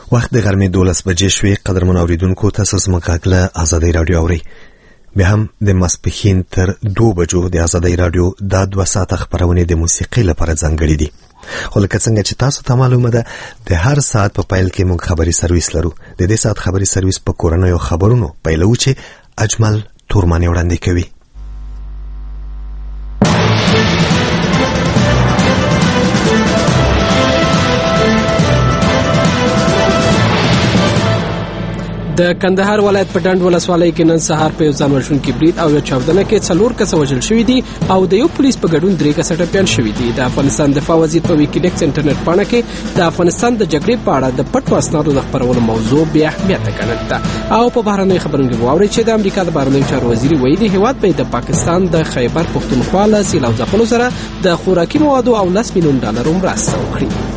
وخت د غرمې 12 بجې شوې. قدرمن اوریدونکو، تاسو زموږ غږ له آزادۍ رادیو اورئ. بیا هم د ماسپښین تر 2 بجو د آزادۍ رادیو دا 2 ساعته خبرونه د موسیقۍ لپاره ځانګړي دي. خو لکه څنګه چې تاسو ته معلومه ده، د هر ساعت په پیل کې موږ خبري سرویس لرو. د دې ساعت خبري سرویس په کورنیو خبرونو پیلو چې اجمل تورمانی وړاندې کوي. د کندهار ولایت په ډنډ ولسوالۍ کې نن سهار په یو ځان وژونکي برید او یو چاودنه کې 4 کسه وژل شوي دي او د یو پولیس په ګډون 3 کسه ټپیان شوي دي. د افغانستان دفاع وزیر په ویکیلیکس انټرنیټ پاڼه کې د افغانستان د جګړې په اړه د پټو اسنادو د خپرولو موضوع بیا اهمیت ګڼل ده. او په بهرنۍ خبرونو کې واوري چې د امریکا د بهرنیو چارو وزیر ویلي هیواد به د پاکستان د خیبر پختونخوا له سیلاب ځپلو سره د خوراکي موادو او $10 میلیون مرسته وکړي.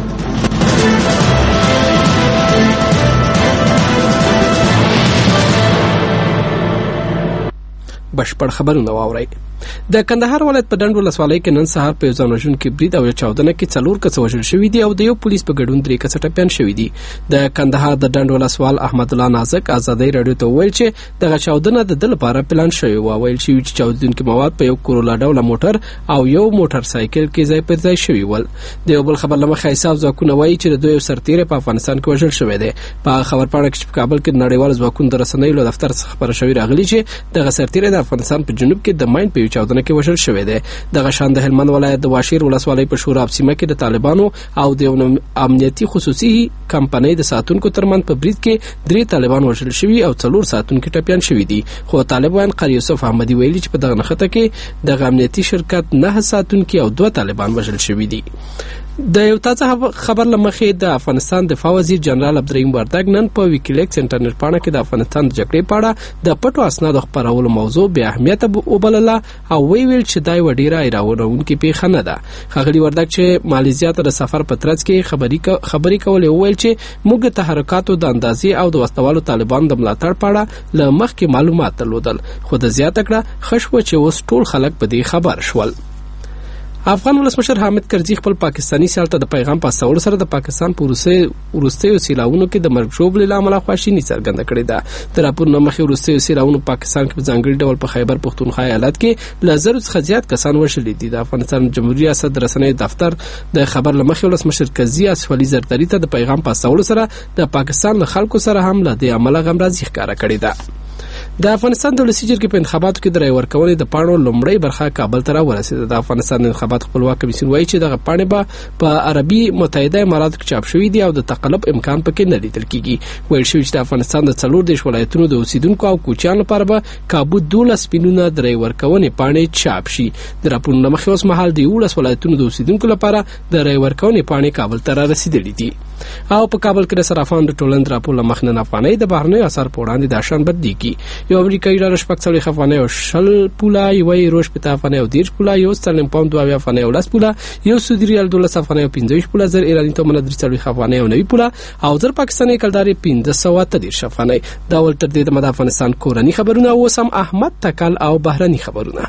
بشپړ خبرونه واورئ. د کندهار ولایت په ډنډ ولسوالۍ کې نن سهار په یو ځان وژونکي برید او یو چاودنه کې 4 کسه وژل شوي دي او د یو پولیس په ګډون 3 کسه ټپیان شوي دي. د کندهار د ډنډ ولسوال احمد الله نازک آزادۍ رادیو ته وویل چې دغه چاودنه د دل لپاره پلان شوی و. ویل شوی چې چاودونکي مواد په یو کورولا ډوله موټر او یو موټر سایکل کې ځای پر ځای شوي ول. د یو بل خبر لمخه حساب ځواکونه وایي چې د دوی یو سرتیری په افغانستان کې وژل شوی دی. په خبر پاڼه کې په کابل کې د نړیوال ځواکونو د رسنیو له دفتر څخه خبر شوی راغلی چې دغه سرتیری د افغانستان په جنوب کې د ماین په یو چاودنه کې وژل شوی دی. دغه شان د هلمند ولایت د واشیر ولسوالۍ په شوراب سیمه کې د طالبانو او د امنیتي خصوصي کمپنۍ د ساتونکو ترمن په برید کې 3 طالبان وژل شوي او 4 ساتونکو ټپیان شوي دي. خو طالبان قاری یوسف احمدي ویلي چې په دغه نخته کې د امنیتي شرکت 9 ساتونکو او 2 طالبان وژل شوي دي. د یو تازه خبر لمخې د افغانستان دفاع وزیر جنرال عبدالرحیم وردګ نن په ویکیلیکس انټرنیټ پاڼه کې د افغانستان د جګړې په اړه د پټو اسنادو خپرولو موضوع بیا اهمیت وبلله او ویل چې دا یو ډیره ایراونونکې پیښه نه ده. ښاغلي وردګ چې مالیزیا ته د سفر په ترڅ کې خبري کولې وویل چې موږ د تحرکاتو د اندازې او د وسوالو طالبانو د ملاتړ په اړه له مخکې معلومات درلودل، خو د زیاته کړه خښ و چې اوس ټول خلک په دې خبر شول. افغان ولسمشر حامد کرزي خپل پاکستاني سیال ته د پیغام په استولو سره د پاکستان په وروستیو سیلاونو کې د مرګ ژوبلې له امله خواشیني څرګنده کړې ده. د راپور نه مخکې وروستیو سیلاونو پاکستان کې په ځانګړي ډول په خیبر پختونخوا ایالت کې له 1000 څخه زیات کسان وژلي دي. د افغانستان جمهوریت ریاست د رسنیو دفتر د خبر له مخې ولسمشر کرزي اسف علي زرداري ته د پیغام په استولو سره د پاکستان له خلکو سره هم له دې عمله غمرازي ښکاره کړې ده. د افغانستان د ولسي جرګې په انتخاباتو کې د رای ورکونې د پاڼو لومړۍ برخه کابل ته راورسېده. د افغانستان د انتخابات خپلواک کمیسیون وایي چې دغه پاڼې به په عربي متحده اماراتو کې چاپ شوي دي او د تقلب امکان پکې نه لیدل کېږي. ویل شوي چې د افغانستان د 14 ولایتونو د اوسیدونکو او کوچیانو لپاره به کابو 12 میلیونه د رای ورکونې پاڼې چاپ شي. د راپورونو له مخې اوس مهال د 11 ولایتونو د اوسیدونکو لپاره د رای ورکونې پاڼې کابل ته رارسېدلې دي. او په کابل کې د صرافانو د ټولنې راپور له مخې نن افغانۍ د بهرنیو اسعارو په وړاندې د شان بدلېږي. یو امریکایي ډالر 40 افغانۍ او 60 پوله، یو یورو 80 افغانۍ او 30 پوله، یو سترلینګ پاوند 2 افغانۍ او 10 پوله، یو سعودي ریال 12 افغانۍ او 25 پوله، زر ایراني تومنه 340 افغانۍ او 90 پوله او زر پاکستاني کلداري 1530 افغانۍ. دا ول تر دې د افغانستان کورني خبرونه او سم احمد تکل او بهرني خبرونه.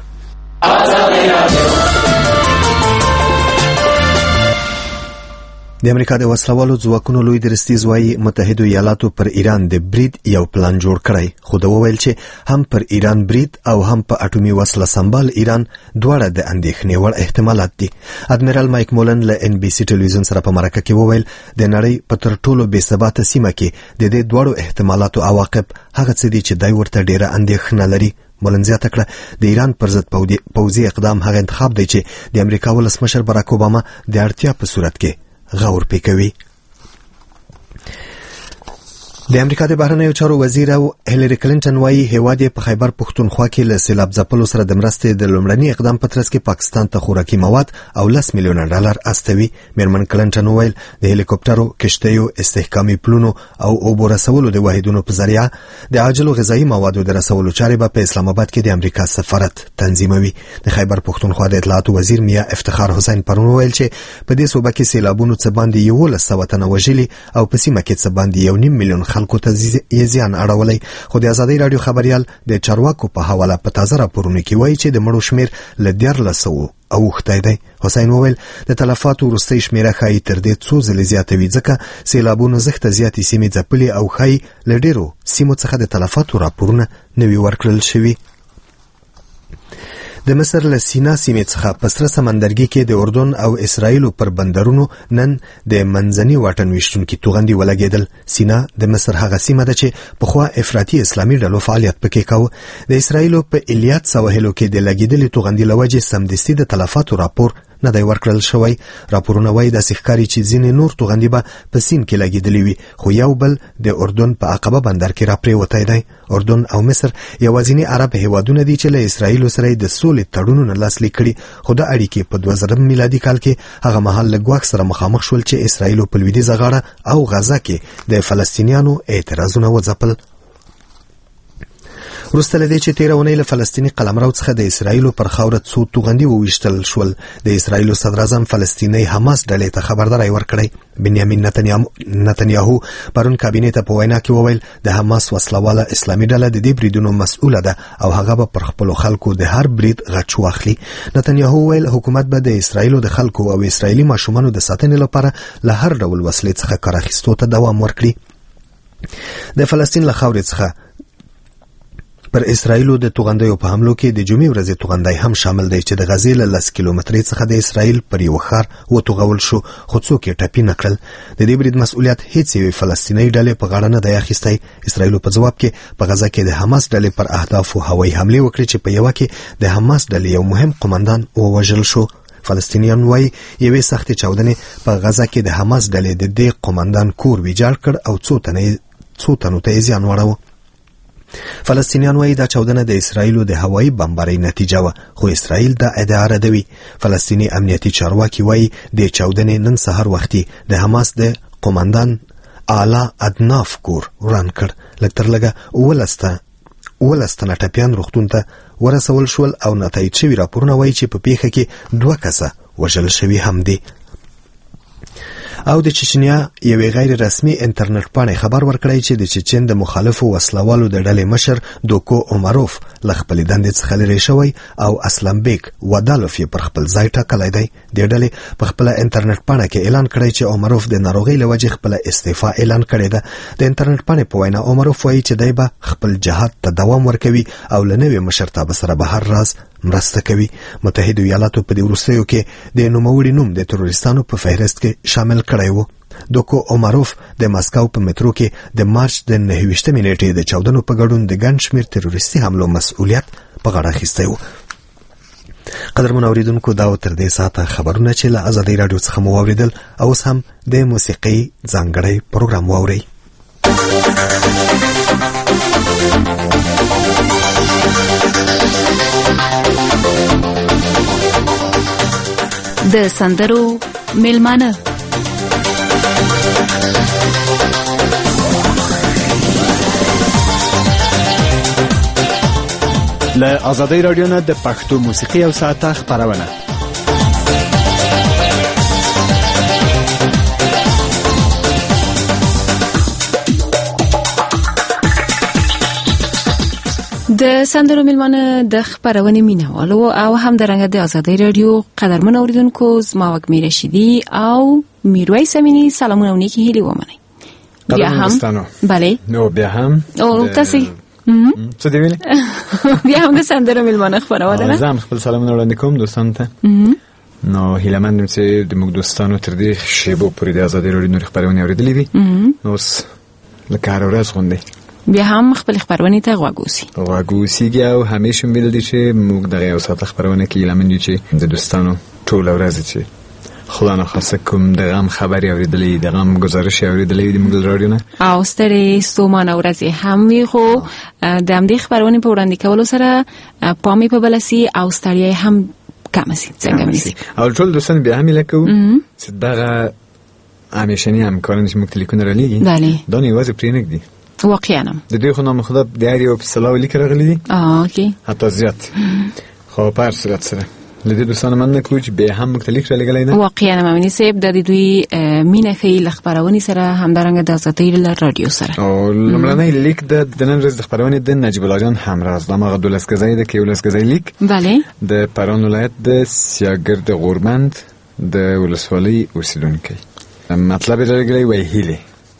د امریکا د وسلوالو ځواکونو لوی درستیز وایي متحده ایالاتو پر ایران د برید یو پلان جوړ کړی، خو دا وویل چې هم پر ایران برید او هم په اټومي وسله سمبال ایران دواړه د اندېښنې وړ احتمالات دي. ادمیرال مایک مولن له NBC ټلویزیون سره په مرکه کې وویل د نړۍ په تر ټولو بې ثباته سیمه کې د دې دواړو احتمالاتو عواقب هغه څه دي چې دای ورته ډیره اندېښنه لري. مولن زیاته کړه د ایران پر ضد پوځي اقدام هغه انتخاب دی چې د امریکا ولسمشر باراک اوباما د اړتیا په صورت کې غور پې کوي. د امریکا د بهرنیو چارو وزیر او هیلری کلینټن وایي هیواد په خیبر پختونخوا کې له سیلاب ځپلو سره د مرستې د لومړني اقدام په ترڅ کې پاکستان ته خوراکي مواد او $10 میلیون استوي. میرمن کلینټن وویل د هلیکوپټرو، کشتیو، استحکامي پلونو او اوبو رسولو د واحدونو په ذریعه د عاجلو غذایي موادو د رسولو چارې به په اسلام آباد کې د امریکا سفارت تنظیموي. د خیبر پختونخوا د اطلاعاتو وزیر میا افتخار حسین پرون وویل چې په دې صوبه کې سیلابونو څه باندې 1100 تنه وژلي او په سیمه کې څه باندې 1.5 میلیون خلکو ته زیان اړولی. خو د آزادۍ رادیو خبريال د چارواکو په حواله په تازه راپورونو کې وایي چې د مړو شمیر له 1400 اوښتی دی. حسین وویل د تلفاتو وروستۍ شمیره ښایي تر دې څو ځلې زیاته وي ځکه سیلابونو زښته زیاتې سیمې ځپلې او ښایي له ډېرو سیمو څخه د تلفاتو راپورونه نه وي ورکړل شوي. د مصر له سینا سیمې څخه په سره سمندرګي کې د اردن او اسرائیلو پر بندرونو نن د منځني واټن ویشتونکي توغندي ولګېدل. سینا د مصر هغه سیمه ده چې پخوا افراطي اسلامي ډلو فعالیت پکې کاوه. د اسرائیلو په الیات سواحلو کې د لګېدلې توغندي له وجې سمدستي د تلفاتو راپور نه دی ورکړل شوی. راپورونه وایي داسې ښکاري چې ځینې نور توغندي به په سین کې لګېدلې وي، خو یو بل د اردن په عقبه بندر کې راپرېوتی دی. اردن او مصر یوازینی عرب هیوادونه دي چې له اسرائیلو سره د سولې تړونونه لاسلیک کړي، خو د اړیکې په 2000 میلادي کال کې هغه مهال له ګواښ سره مخامخ شول چې اسرائیلو په لویدیځه غاړه او غزه کې د فلسطینیانو اعتراضونه وځپل. وروسته له دې چې تېره اونۍ له فلسطیني قلمرو څخه د اسرائیلو پر خاوره څو توغندي وویشتل شول، د اسرائیلو صدراعظم فلسطیني حماس ډلې ته خبرداری ورکړی. بنیامین نتنیاهو پرون کابینې ته په وینا کې وویل د حماس وسلواله اسلامي ډله د دې بریدونو مسؤله ده او هغه به پر خپلو خلکو د هر برید غچ واخلي. نتنیاهو ویل حکومت به د اسرائیلو د خلکو او اسرائیلي ماشومانو د ساتنې لپاره له هر ډول وسلې څخه کار اخیستو ته دوام ورکړي. د فلسطین له خاورې څخه پر اسرائیلو د توغندیو په حملو کې د جمعې ورځې توغندی هم شامل دی چې د غزې له 10 کیلومترۍ څخه د اسرائیل پر یو ښار وتوغول شو، خو څوک یې ټپي نه کړل. د دې برید مسؤلیت هیڅ یوې فلسطیني ډلې په غاړه نه دی اخیستی. اسرائیلو په ځواب کې په غزه کې د حماس ډلې پر اهدافو هوایي حملې وکړې چې په یوه کې د حماس ډلې یو مهم قمندان ووژل شو. فلسطینیان وایي یوې سختې چاودنې په غزه کې د حماس ډلې د دې قمندان کور ویجاړ کړ او څو تنو ته یې زیان واړاوه. فلسطینیان وایي دا چاودنه د اسرائیلو د هوایي بمبارۍ نتیجه وه، خو اسرائیل دا ادعا ردوي. فلسطیني امنیتي چارواکي وایي د چاودنې نن سهار وختي د حماس د قمندان اعلی ادناف کور وران کړ. لږ تر لږه 11 تنه ټپیان روغتون ته ورسول شول او نتایج شوي راپورونه وایي چې په پیښه کې 2 کسه وژل شوي هم دي. او د چچنیا یوې غیر رسمي انټرنیټ پاڼې خبر ورکړی چې د چچن د مخالفو وسلوالو د ډلې مشر دوکو عمروف له خپلې دندې څخه لرې شوی او اسلم بیک ودالوف یې پر خپل ځای ټاکلی دی. دې ډلې په خپله انټرنیټ پاڼه کې اعلان کړی چې عمروف د ناروغۍ له وجې خپله استعفا اعلان کړې ده. د انټرنیټ پاڼې په وینا عمروف وایي چې دی به خپل جهاد ته دوام ورکوي او له نوې مشرتابه سره به هر راز مرسته کوي. متحده ایالاتو په دې وروستیو کې د نوموړي نوم د تروریستانو په فهرست کې شامل کړی و. دوکو عمروف د ماسکو په مترو کې د مارچ د 29 نیټې د چاودنو په ګډون د ګڼ شمېر تروریستي حملو مسؤلیت په غاړه اخیستی و. قدرمن اوریدونکو دا تر دې ساعته خبرونه چې له ازادۍ راډیو څخه مو واورېدل، او اوس هم د موسیقۍ ځانګړی پروګرام واورئ. د سندرو میلمانه له ازادۍ راډیو نه د پښتو موسیقي او ساعته خبرونه. د سندرو میلمانه د خبرونې مینوالو او هم درنګ د ازادۍ راډیو قدرمن اوریدونکو، زما وګمی رشیدی او میرویس امینی سلامونه او نیکی هیلې ومنئ. بیا هم بله نو بیا هم او تاسو څه دی ویلي بیا هم د سندرو میلمانه خبرونه ده. زه خپل سلامونه وړاندې کوم دوستانو ته. نو هیله مندم چې د موږ دوستانو تر دې شیبو پورې د ازادۍ راډیو نور خبرونه اورېدلې وي. نو اوس لکه هر ورځ غوندې بیا هم خپل خبرونه ته غوږوسی او همیشه ویل دي چې موږ دغه یو ساعت خبرونه کې هیله مند یو چې د دوستانو ټول ورځ چې خدا نه خاصه کوم د غم خبري اورېدلې، د غم گزارش اورېدلې د موږ راډیو نه او ستړي ستومانه ورځې هم وي، خو د همدې خبرونه په وړاندې کولو سره پامې په بلسي او ستړیا هم کم شي. څنګه مې او ټول دوستان بیا هم لکه چې دغه همیشنی همکاران چې موږ ټلیفون را لګي دا نه یوازې پرې نه دي واقعا د دوی خو نام خدا د اړیو په سلاو لیک راغلي دي. اوکې حتی زیات خو په هر صورت سره لدې دوستانو مننه کوم چې به هم مختلف را لګلای نه واقعا مامني صاحب د دوی مینه خې خبرونه سره همدارنګه د ازادۍ رادیو سره او لمړنۍ لیک د نن ورځ د خبرونه د نجیب الله جان همراز د مغه دولس غزای د کیولس غزای لیک بله د پران ولایت د سیاګرد غوربند د ولسوالۍ اوسیدونکو مطلب راغلی وای هیله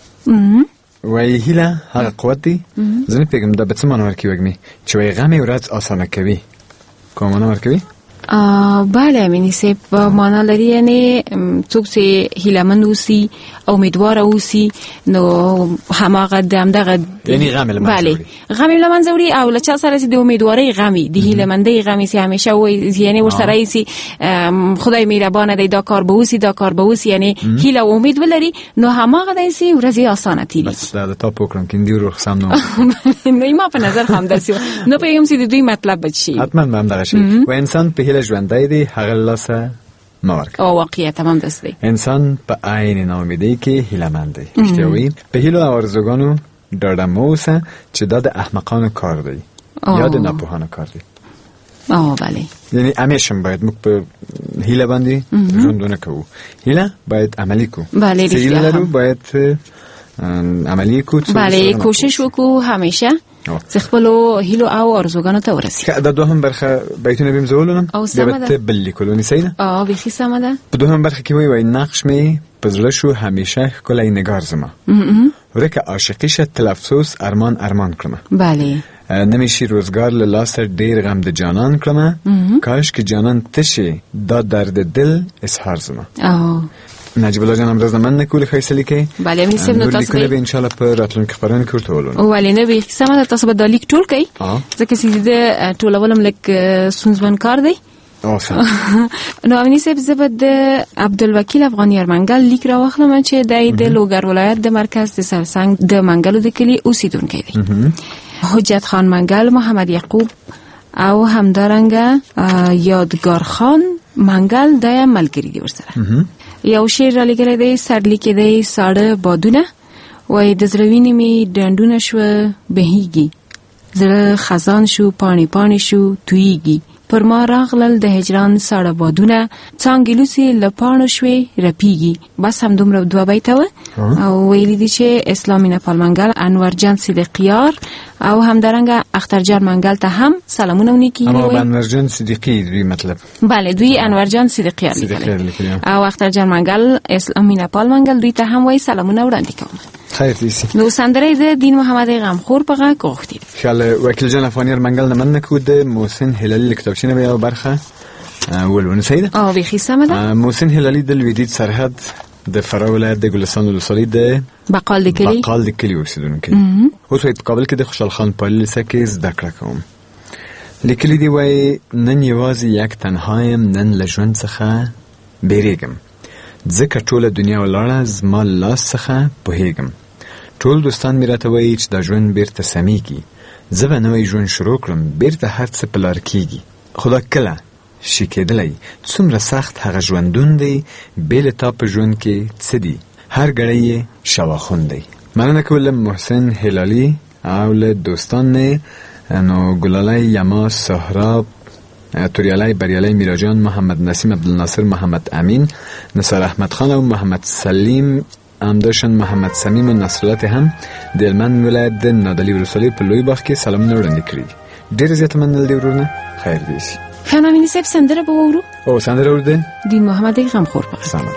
وای هیله هغه قوت دی ځنه پیغام د بڅمن ورکی وګمی چې وای غمه ورځ اسانه کوي کومه ورکوي بله مینی سیب معنا لري یعنی څوک چې هیلهمند اوسي امیدوار اوسي نو هماغه دغه یعنی غم لمنځه بله غم لمنځه وړي او لچا سره چې د امیدوارۍ غمي د هیلهمندۍ غمي چې همیشه وي یعنی ورسره ایسي خدای مهربان دی دا کار به اوسي یعنی هیله او امید ولري نو هماغه دایسي ورځي اسانه تیری بس دا تا پوکرم کې دی رخصم نو نو ما په نظر هم درسي نو پیغام سي د دوی مطلب بچي حتما هم دغه شی و انسان په هیله ژوندای دی هغه لاسه مارک او واقعیت تمام دست دی انسان په عین ناامیدۍ کې هیلهمند دی اشتیاوي په هیلو او ارزوګانو ډاډه موسه چې دا د احمقانو کار دی یا د ناپوهانو کار دی بله یعنی همیشه باید موږ په هیله باندې ژوند ونه کوو هیله باید عملی کو بله هیله لرو باید عملی کو بله کوشش وکړو همیشه چې خپل هیلو او ارزوګانو ته ورسېږو دا دوهم برخه بیتونه بیم زولونم البته بل لیکلونی سیده بیخي سمه ده په دوهم برخه کې وای نقش می په زړه شو همیشه ښکلی نگار زما ورکه عاشقیشه تل افسوس ارمان کړم بله نمیشی روزگار له لاسه ډیر غم د جانان کړم کاش که جانان تشي دا درد دل اظهار زما نجیب الله جان امروز من نکول خیسلی که بله می سم نو تاسو به ان شاء الله په راتلونکي خبرونه کې ورته ولونه ولې نه به سمه تاسو به د لیک ټول کوي ځکه چې د ټولولم لیک سونزمن کار دی نو امنی صاحب زبد عبدالوکیل افغانی ارمنګل لیک را واخلم چې د لوګر ولایت د مرکز د سرسنګ د منګلو د کلی اوسیدونکی دی حجت خان منګل محمد یعقوب او همدارنګه یادگار خان منګل د ملګری دی ورسره یو شعر را لګلې دی سړلی کې دی ساړه بادونه وای د زړوینې می ډندونه شو بهیږي زړه خزان شو پانی شو تویږي پر ما راغلل د هجران ساړه بادونه څنګه لوسی لپانو شوي رپیږي بس هم دومره دوه بیته و او ویلی دی چې اسلامي نپال منګل انور جان صدیقیار او همدارنګه اخترجان منګل ته هم سلامونه ونیکی اما انور جان صدیقی دوی مطلب بله دوی انور جان صدیقیار لیکلی او اخترجان منګل اسلامي نپال منګل دوی ته هم وای سلامونه وړاندې کوم خیر دیسی نو سندره د دین محمد غمخور په غږ غوښتي خاله وکیل جان افغانی منګل نه من نکود محسن هلالی کتابچینه بیا برخه ولونه سیده بیخي سمه ده محسن هلالی د لویدید سرحد د فراه ولایت د ګلستان ولسوالۍ د بقال د کلی اوسیدونکی اوس په کابل کې د خوشحال خان پالي سکه زده کړه کوم لیکلی دی وای نن یوازې یک تنهایم نن له ژوند څخه بیریږم ځکه ټوله دنیا ولاړه زما لاس څخه پوهیږم ټول دوستان می راته وایي چې دا ژوند بیرته سمیږي زه به نوی ژوند شروع کړم بیرته هر څه په لار کیږي خدا کله شي کېدلی څومره سخت هغه ژوندون دی بې له تا په ژوند کې څه دي هر ګړی یې شواخون دی مننه کوم محسن هلالی او له دوستان نه نو ګلالی یما سهراب توریالی بریالی میراجان محمد نسیم عبدالناصر محمد امین نصر احمد خان او محمد سلیم همداشن محمد سمیم و نصرالله هم د هلمند ولایت د نادعلي ولسوالۍ په لوی باغ کې سلامونه وړاندې کړي ډېر زیات مننه دی ورونه خیر دی شي فهمانی صاحب سندره به وورو او سندره ورده دین محمد غمخور په سلام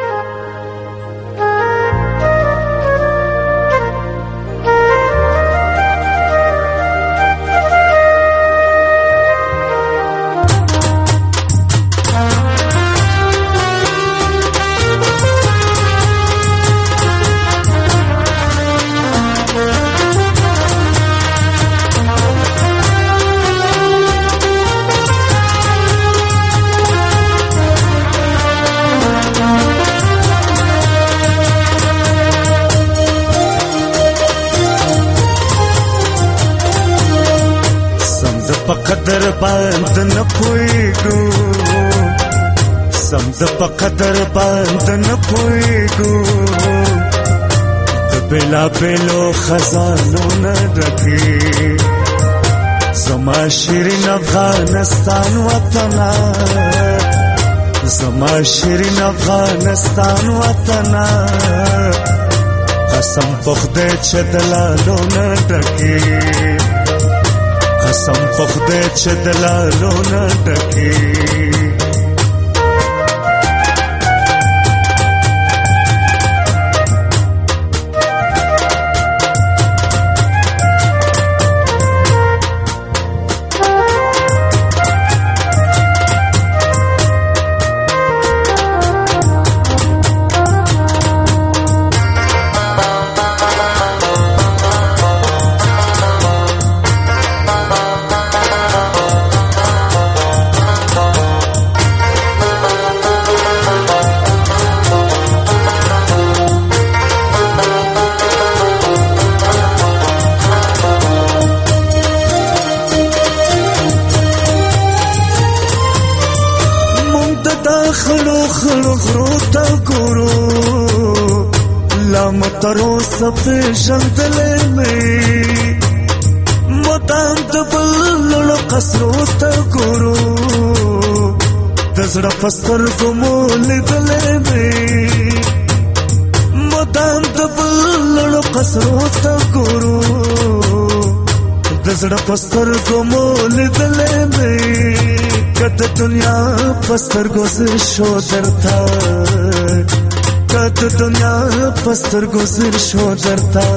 قدر باند نه پويګو سم د په قدر باند نه پويګو د بلا بلو خزانو نه ډکې زما شیرین افغانستان وطنا زما شیرین افغانستان وطنا قسم په خدای چې د لالو نه ډکې قسم په خدای چې د لالو نه ډکې ترو سپے شندلے میں مدام دبل قصرو تا گورو دزڑا پستر گمول دلے میں مدام دبل قصرو تا گورو دزڑا پستر گمول دلے میں کد دنیا پستر گوزر شو درتا کد دنیا پستر گزر شو درتا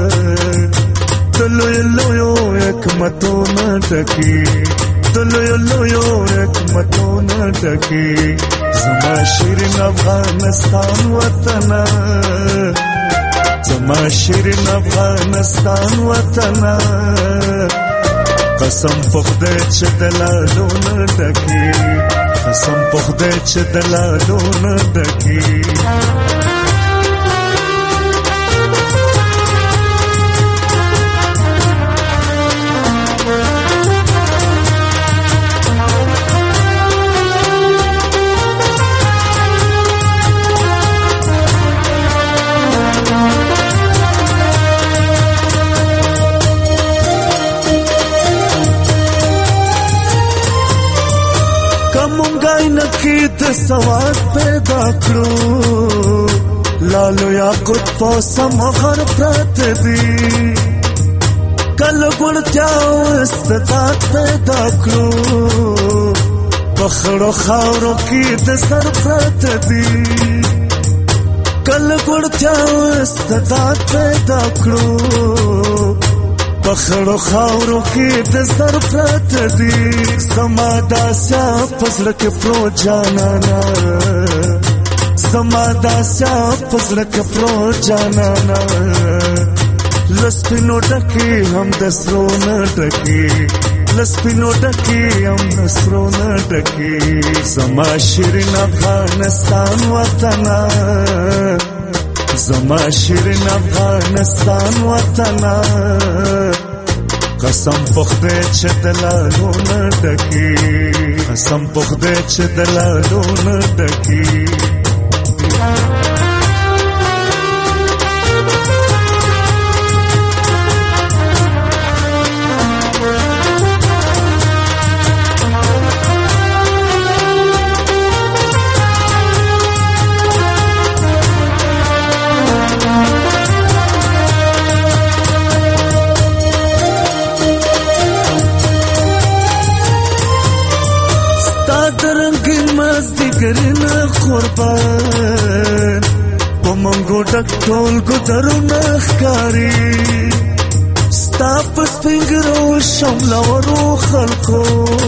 دلو یلو ایک متو نہ ڈکی دلو یلو ایک متو نہ ڈکی زما شیرین افغانستان وطنا زما شیرین افغانستان وطنا قسم په خدای چې د لالو نه ډکی قسم په خدای چې د لالو نه ډکی د سواد پیدا کړو لالو یا قط په سمغر پرات دی کله ګړتیا استعداد پیدا کړو بخړو خاورو کې د سر پرات دی کله ګړتیا استعداد پیدا کړو بخړو خاورو کې د سر پرات دی زما داسیا پزړه کې پرو جانانا زما داسیا پزړه کې پرو جانانا لسپینو ډکی هم د سرو نه ډکی لسپینو ډکی هم د سرو نه ډکی زما شیرین افغانستان وطنا زما شیرین افغانستان وطنا قسم په خدای چې د لالو نه ډکی قسم په خدای چې د لالو نه ډکی قربان په منګو ډک ټول ګدرونه ښکاري ستا په سپینګرو شملورو خلکو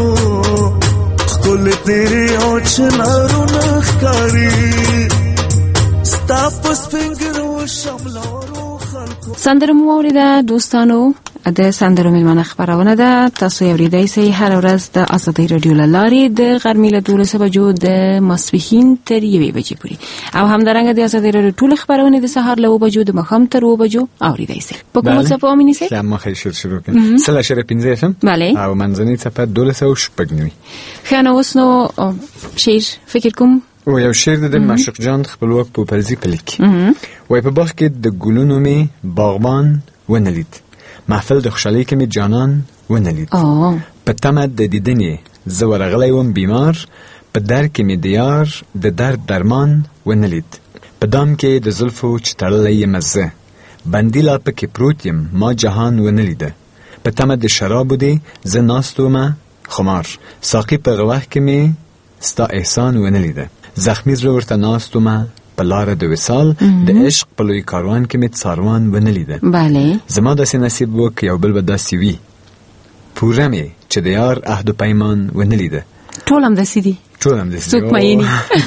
ښکلې تیرې او چنارونه ښکاري ستا په سپینګرو شملورو خلکو. سندره مو واورېده دوستانو، د سندرو مېلمانه خپرونه ده. تاسو یې اورېدای سئ هره ورځ د ازادۍ راډیو له لارې د غرمې له 12 بجو د ماسپښین تر 1 بجې پورې، او همدارنګه د ازادۍ راډیو ټول خپرونې د سهار له 2 بجو د ماښام تر 2 بجو اورېدای سئ. په کومه څپه امینې سئ؟ ما خیر شروع کړم 3.15 FM او منځنۍ څپه 12.9. ښه نو اوس نو شعر فکر کوم او یو شعر د معشوق جان خپلواک پوپلزي په لیک وای په باغ کې د ګلونو می باغبان ونلید، محفل د خوشحالۍ کې می جانان ونه لید. په تمه د دیدنې زه ورغلی وم بیمار، په در کې مې د یار د درد درمان ونه لید. په دام کې د زلفو چې تړلی یم زه، بندي لا پکې پروت یم ما جهان ونه لیده. په تمه د شرابو دی زه ناست ومه خمار، ساقي په غوږ کې مې ستا احسان ونه لیده. زخمی زړه ورته ناست ومه په لاره د وصال، د عشق په لوی کاروان کې مې څاروان ونه لیده. بله زما داسې نصیب و که یو بل به داسې وي، پوره مې چې د یار عهد و پیمان ونه لیده. ټول هم داسې دي، څوک مینی.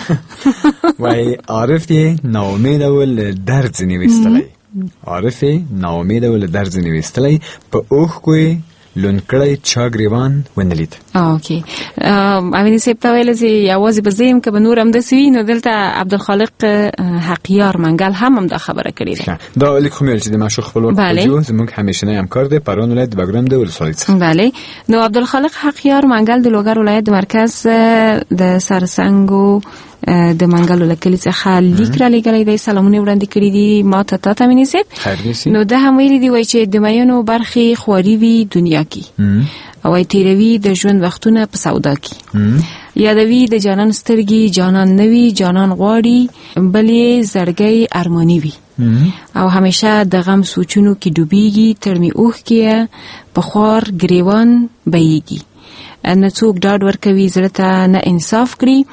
وای عارف یې ناامیده و له درد ځینې ویستلی، عارف یې ناامیده و له درد ځینې ویستلی، په اوښکو یې لونکړی چا ګریوان ونه لید. اوکې امیني صاحب ته ویل چې یوازې به زه یم که به نور هم داسې وي، نو دلته عبدالخالق حقیار منګل هم دا خبره کړې ده. دا لیک خو مې ویل چې د معشوق خپلواک پروژو زموږ همیشنی همکار دی، پروان ولایت د بګرام د ولسوالۍ څخه. بله نو عبدالخالق حقیار منګل د لوګر ولایت د مرکز د سرسنګو د منګلو له کلي څخه لیک را لېږلی دی، سلامونه وړاندې کړي دي ما ته تا ته امیني صاحب. نو ده هم ویلي دي وایي چې د میینو برخې خواري وي دنیا کې، او ای تیروي د ژوند وختونه په سودا کې، یادوي د جانان سترګي جانان نوي جانان غواړي بلې زړګی ارمانی وي، او همیشه د غم سوچونو کې ډوبېږي، تر مې اوښکې په خوار ګریوان بهیږي. نه څوک ډاډ ورکوي زړه ته نه انصاف کړي،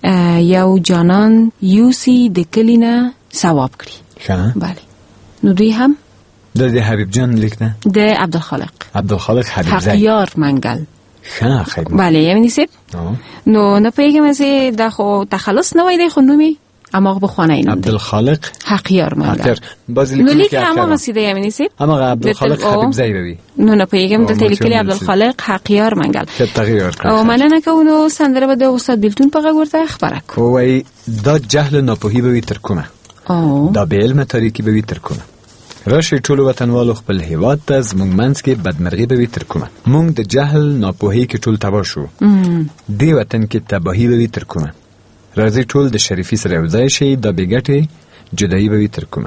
یو جانان یوسی د کلی نه ثواب کړي. بله نو دوی هم د حبیب جان لیک ده د عبدالخالق حبیب زی حقیار منګل. خیر بله یعنی سیب نو نه پیږم چې دا خو تخلص نه وای دی، خو نومي اما بخوانه این عبدالخالق حقیار منګل. نو لیک اما مسیده یعنی سیب اما عبدالخالق حبیب زی بوي. نو نه پیږم د لیکلي عبدالخالق حقیار منګل. تغییر کړ. او مننه کوو سندره به د استاد بیلتون په غږ ورته خبره کو. وای دا جهل ناپوهی به وي تر کومه، دا به علم تاریکی به وي تر کومه. راشي ټول وطنوالو خپل هیواد ته زموږ منځ کې بدمرغي به وي تر کومه. موږ د جهل ناپوهی کې ټول تباه شو، دې وطن کې تباهي به وي تر کومه. راځي ټول د شریفي سره یو ځای شي، دا بې ګټې جدایي به وي تر کومه.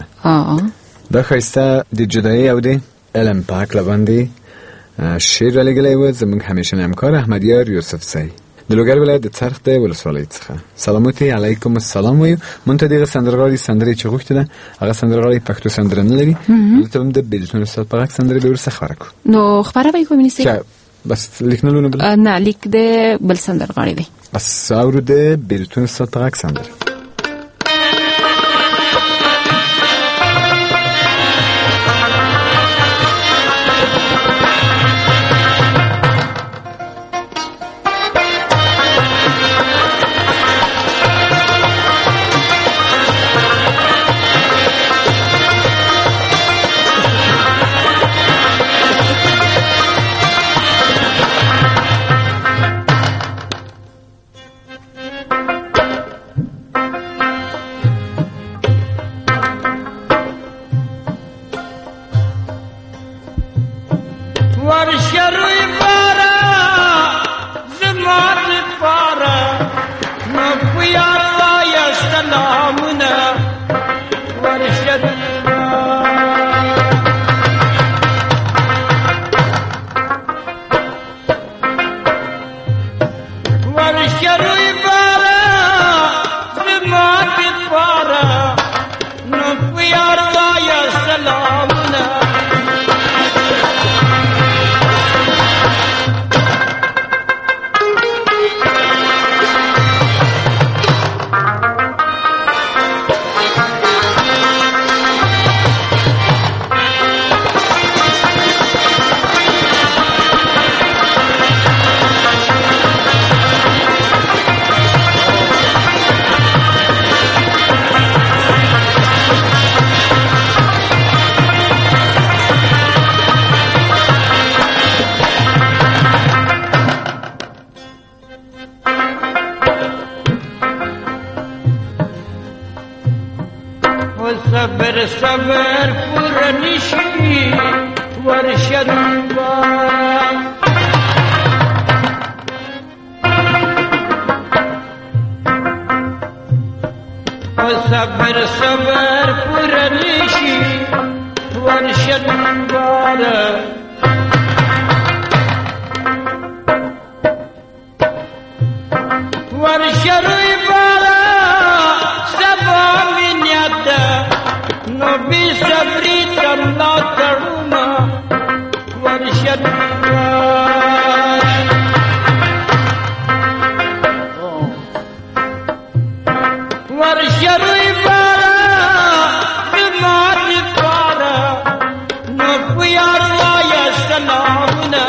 دا ښایسته د جدایي او د علم په هکله باندې شعر رالیږلی و زموږ همیشنی همکار احمدیار یوسفزی د لوګر ولایت د څرخ د ولسوالۍ څخه. سلاموتی علیکم السلام وایو. مونږ ته دغه سندرغاړي سندرې چې غوښتې ده هغه سندرغاړي پښتو سندره نه لري، دلته هم د بیلتون استاد په غږ سندرې به ورسره خبره کوو. نو خبره به یې کوو منیسي بس لیک نه لونه بل نه لیک د بل سندرغاړي دی، بس اورو د بیلتون استاد په غږ سندره. صبر پرنشی ورشد صبر صبر پرنشی ورشد ورشروی بارا سبا منیت نو بی صبری تمنا تروما ورشروی ورشروی بارا بمانی پارا نو پیار وایا سلامنا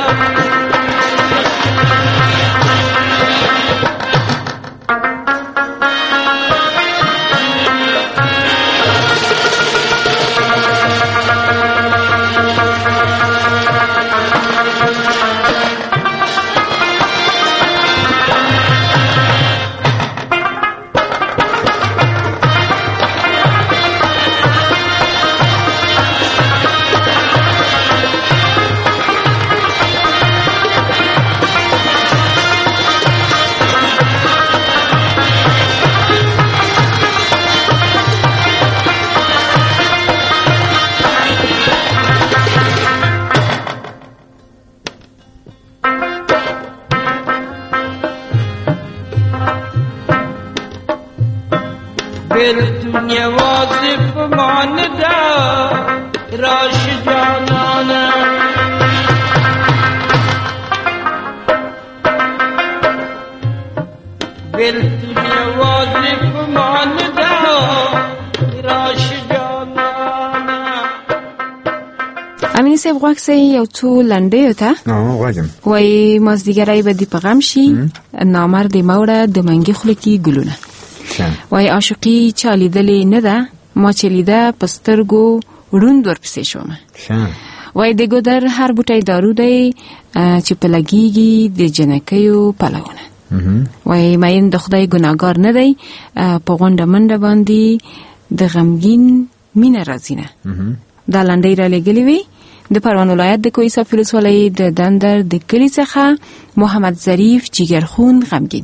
دنیا واظف ماندا راش جانانا بل دنیا واظف ماندا راش جانانا امین صاحب غواړم یو څو لنډیو ته غواړم وای مازدیګرای به دی پیغام شي نامرد موړه د منګي خله کې ګلونه وای عاشقي چا لیدلې نه ده ما چې لیده په سترګو ړوند ورپسې شوم وای د ګودر هر بوټی دارو دی چې په لګیږي د جنکیو پلونه وای ماین د خدای ګناهګار نه دی په غونډه منډه باندې د غمګین مینه راځي نه دا لنډۍ را لګلې وي د پروان ولایت د کوهي صاحب ولسوالۍ د دندر د کلي څخه محمد ظریف جګرخون غمګین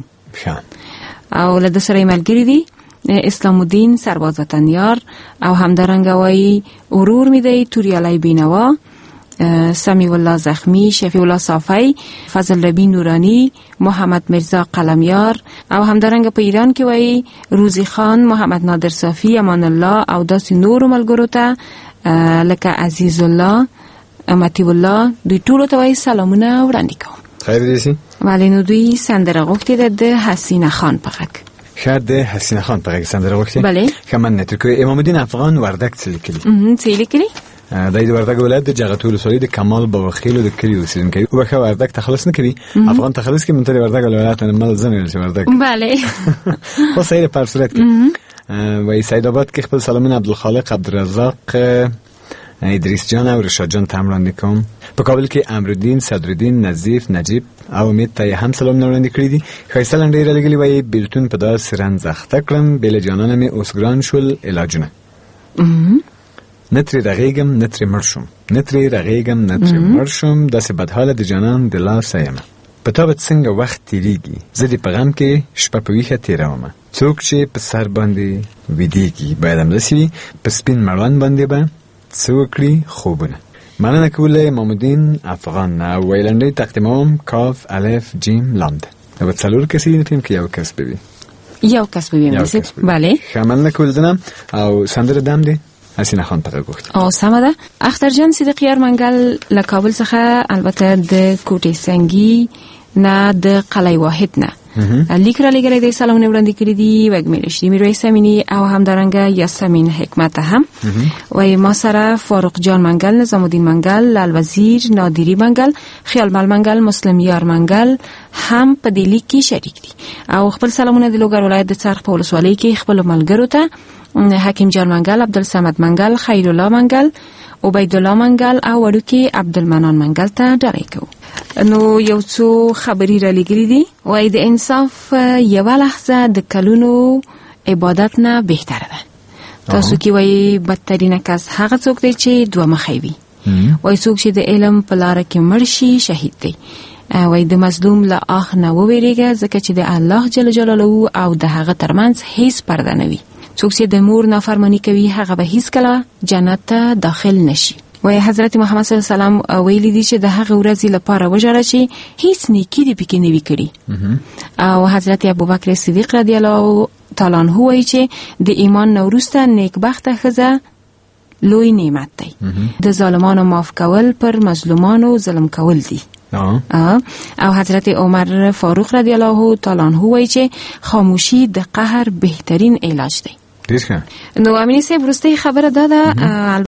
او له د سره ملګری دی اسلام الدین سرباز وطنیار او همدارنګه وای ورور می دی توریالای بینوا سمیع الله زخمی شفیع الله صافی فضل ربی نورانی محمد مرزا قلمیار او همدارنګه په ایران کې وای روزی خان محمد نادر صافی امان الله او داسې نور ملګرو ته لکه عزیز الله امتی الله دوی ټول ته وای سلامونه وړاندې کوم خیر دې ولی نو دوی سندره غوښتې ده د حسینه خان په غږ ښه د حسینه خان په غږ سندره غوښتې بله ښه من نتر کوي امام الدین افغان وردګ څه لیکلي څه لیکلي د وردګ ولایت د جغتو ولسوالۍ د کمال باوخیلو د کلي اوسیدونکی او بخښه وردګ تخلص نه کوي افغان تخلص کوي منتر وردګ ولایت نه مل زنه چې وردګ بله خو صحیح په صورت کې وای سید آباد کې خپل سلامونه عبدالخالق عبدالرزاق ادریس جان او رشاد جان ته وړاندې کوم په کابل کې امرالدین صدرالدین نظیف نجیب او امید ته هم سلام وړاندې کړی دي ښایسته لنډۍ را لګلې وایي بیلتون په داسې رنځ اخته کړم بېله جانانه مې اوس ګران شول علاجونه نه ترې رغېږم نه ترې مړ شم نه ترې رغېږم نه ترې مړ شم داسې بدحاله د جانان د لاسه یمه په تا به څنګه وخت تېرېږي زه دې په غم کې شپه په ویښه تېرومه څوک چې په سر باندې ویدېږي باید همداسې وي په سپین مړوند باندې به څه وکړي خوبونه مننه کوله امام الدین افغان او ویلنډۍ تقدیموم کاف الف جیم لام ده او څلور کسې فیم کې یو کس بوي یو کس بوي بله ښه مننه کوله او سندره دم دی حسینه خان په غږ وخت او سمه ده اخترجان صدیقیار منګل له کابل څخه البته د کوټې سنگي نه د قلعه واحد نه لیک را لګلې د سلامونه وړاندې کړې دي وګمېل شي میرویس امینی او همدارنګه یاسمین حکمت هم وای ما سره فاروق جان منګل نظام الدین منګل لال وزیر نادری منګل خیال مل منګل مسلم یار منګل هم په دې لیک کې شریک دي او خپل سلامونه د لوګر ولایت د څرخ په ولسوالۍ کې خپل ملګرو ته حکیم جان منګل عبدالصمد منګل خیر الله منګل عبید الله منګل او وړوکی عبدالمنان منګل ته ډالۍ کوو نو یو څو خبري را لګري دي وای د انصاف یو لحظه د کلونو عبادت نه بهتره ده تاسو کې وای بدترین کس هغه څوک دی چې دوه مخې وي وای څوک چې د علم په لار کې مرشي شهید دی وای د مظلوم له آخ نه وویریږي ځکه چې د الله جل جلاله او د هغه ترمنځ هیڅ پرده نه وي څوک چې د مور نافرمانی کوي هغه به هیڅ کله جنت ته داخل نشي وای حضرت محمد صلی الله علیه وسلم ویلي دي چې د هغه ورځې لپاره وژړه چې هیڅ نیکی دې پکې نه وي کړی. او حضرت ابوبکر صدیق رضی الله تعالی عنہ وایي چې د ایمان وروسته نیکبخته ښځه لوی نعمت دی. د ظالمانو معاف کول پر مظلومانو ظلم کول دي. او حضرت عمر فاروق رضی الله تعالی عنہ وایي چې خاموشي د قهر بهترین علاج دی. ډیر ښه. نو امینه صاحب وروستۍ خبره دا ده